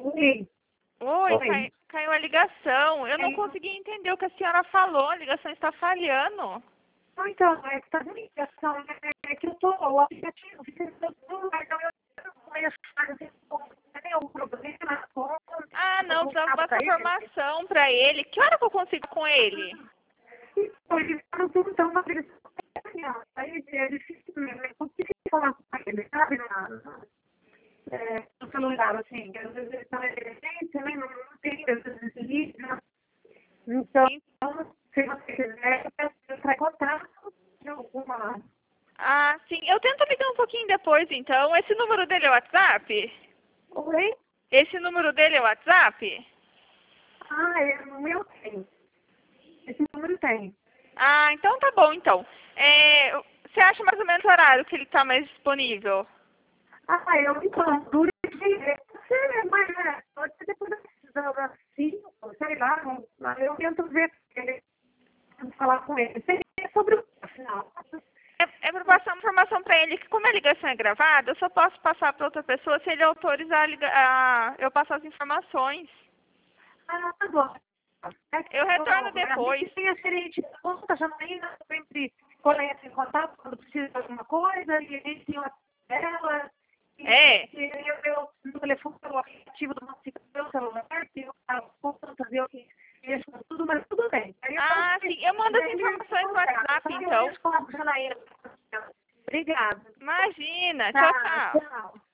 Oi. Oi, Oi. caiu a ligação. Eu não consegui entender o que a senhora falou. A ligação está falhando. Não, então, é que tá de ligação, é que eu tô, o aplicativo, fica no celular, então eu não conheço, tem algum problema na conta, Ah, não, algum precisava cabo passar cair. informação para ele. Que hora que eu consigo com ele? Então, ele tá no tudo, então, mas ele aí é difícil mesmo, eu consigo falar com ele, sabe, no celular, assim, que às vezes ele tá na emergência, né, não tem, às vezes ele liga. Então, se você quiser, eu peço para contato de alguma. Ah, sim. Eu tento ligar um pouquinho depois, então. Esse número dele é o WhatsApp? Oi? Esse número dele é o WhatsApp? Ah, o meu tem. Esse número tem. Ah, então tá bom, então. Você acha mais ou menos o horário que ele tá mais disponível? Ah, eu então, duro de você, mas pode ser depois das 5, sei lá, mas eu tento ver ele, tento falar com ele. Seria sobre o final. É para passar uma informação para ele que, como a ligação é gravada, eu só posso passar para outra pessoa se ele autorizar eu passar as informações. Ah, tá bom. É que Eu retorno a gente depois. tem a gerente de conta, Janaína, sempre quando entra em contato, quando precisa de alguma coisa, e a gente tem uma tela, É. e eu no telefone, o aplicativo do nosso meu celular, que eu faço contas, eu que mexo com tudo, mas tudo bem. Aí eu Ah, sim. Eu mando as informações no WhatsApp, eu então. mexo com a Janaína. Obrigada. Imagina. Tchau, Tá, tchau. tchau.